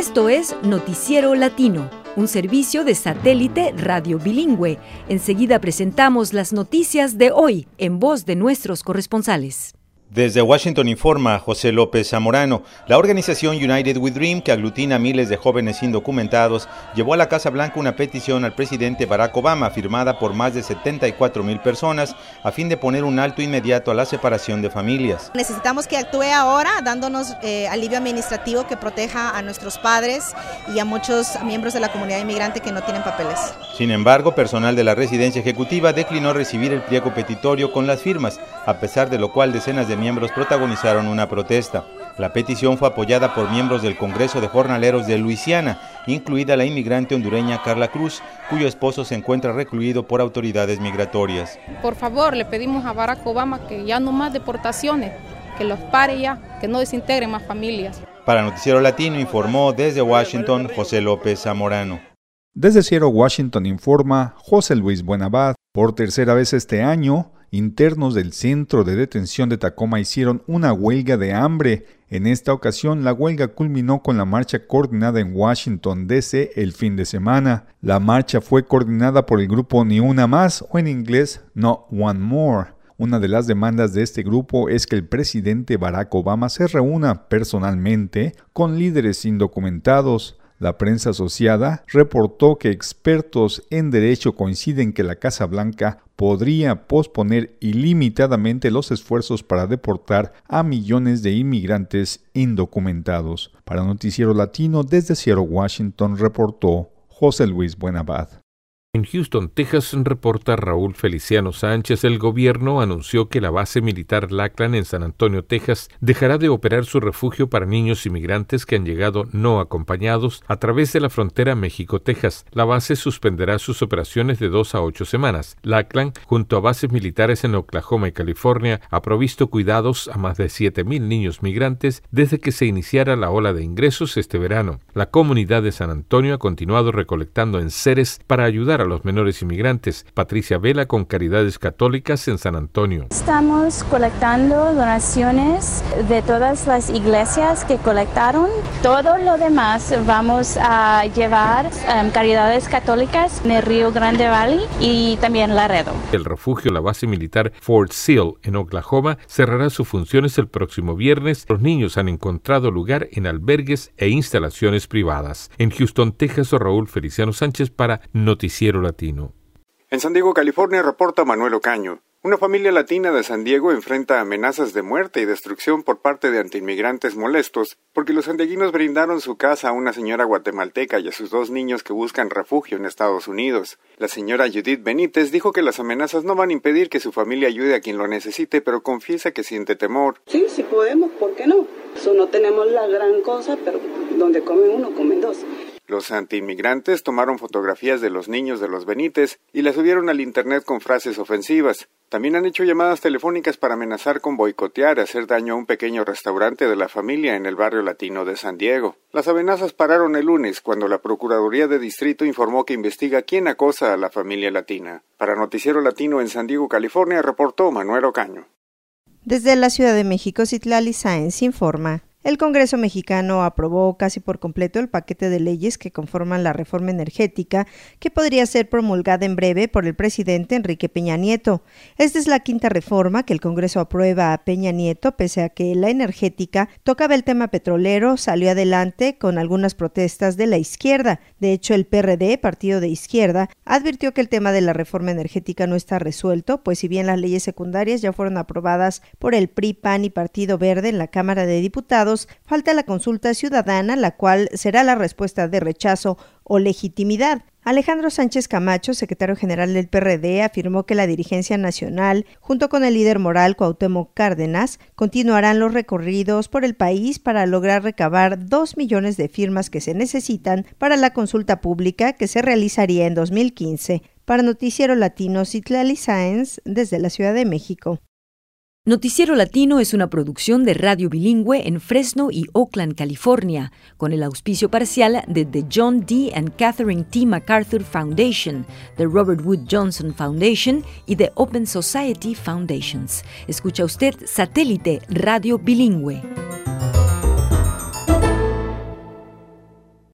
Esto es Noticiero Latino, un servicio de satélite radio bilingüe. Enseguida presentamos las noticias de hoy en voz de nuestros corresponsales. Desde Washington informa José López Zamorano. La organización United We Dream, que aglutina a miles de jóvenes indocumentados, llevó a la Casa Blanca una petición al presidente Barack Obama, firmada por más de 74,000 personas, a fin de poner un alto inmediato a la separación de familias. Necesitamos que actúe ahora, dándonos alivio administrativo que proteja a nuestros padres y a muchos miembros de la comunidad inmigrante que no tienen papeles. Sin embargo, personal de la residencia ejecutiva declinó recibir el pliego petitorio con las firmas, a pesar de lo cual decenas de miembros protagonizaron una protesta. La petición fue apoyada por miembros del Congreso de Jornaleros de Luisiana, incluida la inmigrante hondureña Carla Cruz, cuyo esposo se encuentra recluido por autoridades migratorias. Por favor, le pedimos a Barack Obama que ya no más deportaciones, que los pare ya, que no desintegren más familias. Para Noticiero Latino informó desde Washington José López Zamorano. Desde Seattle, Washington informa José Luis Buenabad. Por tercera vez este año, internos del Centro de Detención de Tacoma hicieron una huelga de hambre. En esta ocasión, la huelga culminó con la marcha coordinada en Washington, D.C. el fin de semana. La marcha fue coordinada por el grupo Ni Una Más, o en inglés Not One More. Una de las demandas de este grupo es que el presidente Barack Obama se reúna personalmente con líderes indocumentados. La prensa asociada reportó que expertos en derecho coinciden que la Casa Blanca podría posponer ilimitadamente los esfuerzos para deportar a millones de inmigrantes indocumentados. Para Noticiero Latino, desde Seattle, Washington, reportó José Luis Buenabad. En Houston, Texas, reporta Raúl Feliciano Sánchez. El gobierno anunció que la base militar Lackland en San Antonio, Texas, dejará de operar su refugio para niños inmigrantes que han llegado no acompañados a través de la frontera México-Texas. La base suspenderá sus operaciones de 2 a 8 semanas. Lackland, junto a bases militares en Oklahoma y California, ha provisto cuidados a más de 7,000 niños migrantes desde que se iniciara la ola de ingresos este verano. La comunidad de San Antonio ha continuado recolectando enseres para ayudar a los menores inmigrantes. Patricia Vela con Caridades Católicas en San Antonio. Estamos colectando donaciones de todas las iglesias que colectaron. Todo lo demás vamos a llevar Caridades Católicas en el Río Grande Valley y también Laredo. El refugio, la base militar Fort Sill en Oklahoma, cerrará sus funciones el próximo viernes. Los niños han encontrado lugar en albergues e instalaciones privadas. En Houston, Texas, Raúl Feliciano Sánchez para Noticiero Latino. En San Diego, California, reporta Manuel Ocaño. Una familia latina de San Diego enfrenta amenazas de muerte y destrucción por parte de antiinmigrantes molestos porque los sandiaguinos brindaron su casa a una señora guatemalteca y a sus 2 niños que buscan refugio en Estados Unidos. La señora Judith Benítez dijo que las amenazas no van a impedir que su familia ayude a quien lo necesite, pero confiesa que siente temor. Sí podemos, ¿por qué no? No tenemos la gran cosa, pero donde come uno, comen 2. Los antiinmigrantes tomaron fotografías de los niños de los Benítez y las subieron al internet con frases ofensivas. También han hecho llamadas telefónicas para amenazar con boicotear y hacer daño a un pequeño restaurante de la familia en el barrio latino de San Diego. Las amenazas pararon el lunes cuando la Procuraduría de Distrito informó que investiga quién acosa a la familia latina. Para Noticiero Latino en San Diego, California, reportó Manuel Ocaño. Desde la Ciudad de México, Citlali Sáenz informa. El Congreso mexicano aprobó casi por completo el paquete de leyes que conforman la reforma energética que podría ser promulgada en breve por el presidente Enrique Peña Nieto. Esta es la 5ª reforma que el Congreso aprueba a Peña Nieto, pese a que la energética tocaba el tema petrolero, salió adelante con algunas protestas de la izquierda. De hecho, el PRD, partido de izquierda, advirtió que el tema de la reforma energética no está resuelto, pues si bien las leyes secundarias ya fueron aprobadas por el PRI, PAN y Partido Verde en la Cámara de Diputados, falta la consulta ciudadana, la cual será la respuesta de rechazo o legitimidad. Alejandro Sánchez Camacho, secretario general del PRD, afirmó que la dirigencia nacional, junto con el líder moral Cuauhtémoc Cárdenas, continuarán los recorridos por el país para lograr recabar 2 millones de firmas que se necesitan para la consulta pública que se realizaría en 2015. Para Noticiero Latino, Citlali Sáenz, desde la Ciudad de México. Noticiero Latino es una producción de radio bilingüe en Fresno y Oakland, California, con el auspicio parcial de The John D. and Catherine T. MacArthur Foundation, The Robert Wood Johnson Foundation y The Open Society Foundations. Escucha usted Satélite Radio Bilingüe.